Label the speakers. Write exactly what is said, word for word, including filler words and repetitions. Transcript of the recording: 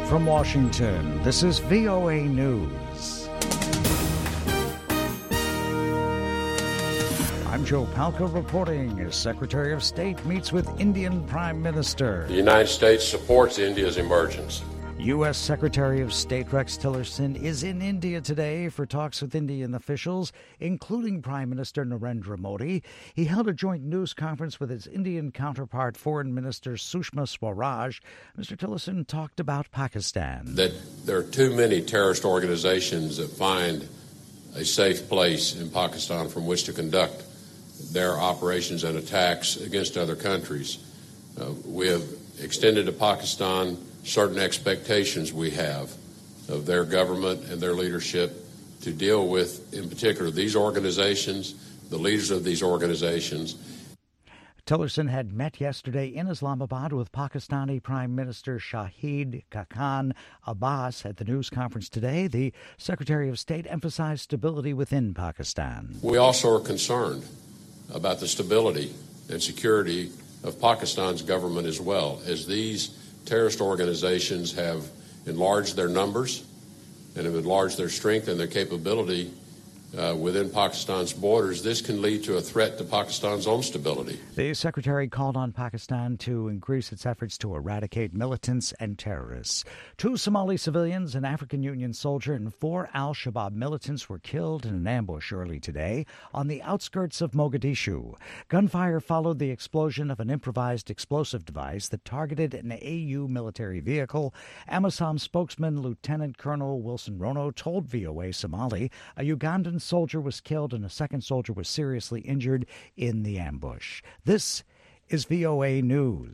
Speaker 1: From Washington, this is V O A News. I'm Joe Palca reporting as Secretary of State meets with Indian Prime Minister.
Speaker 2: The United States supports India's emergence.
Speaker 1: U S. Secretary of State Rex Tillerson is in India today for talks with Indian officials, including Prime Minister Narendra Modi. He held a joint news conference with his Indian counterpart, Foreign Minister Sushma Swaraj. Mister Tillerson talked about Pakistan.
Speaker 2: That there are too many terrorist organizations that find a safe place in Pakistan from which to conduct their operations and attacks against other countries. Uh, we have extended to Pakistan certain expectations we have of their government and their leadership to deal with, in particular, these organizations, the leaders of these organizations.
Speaker 1: Tillerson had met yesterday in Islamabad with Pakistani Prime Minister Shahid Khaqan Abbas. At the news conference today, the Secretary of State emphasized stability within Pakistan.
Speaker 2: We also are concerned about the stability and security of Pakistan's government as well, as these terrorist organizations have enlarged their numbers and have enlarged their strength and their capability uh, within Pakistan's borders. This can lead to a threat to Pakistan's own stability.
Speaker 1: The Secretary called on Pakistan to increase its efforts to eradicate militants and terrorists. Two Somali civilians, an African Union soldier, and four al-Shabaab militants were killed in an ambush early today on the outskirts of Mogadishu. Gunfire followed the explosion of an improvised explosive device that targeted an A U military vehicle. AMISOM spokesman Lieutenant Colonel Wilson Rono told V O A Somali a Ugandan soldier was killed and a second soldier was seriously injured in the ambush. This is V O A News.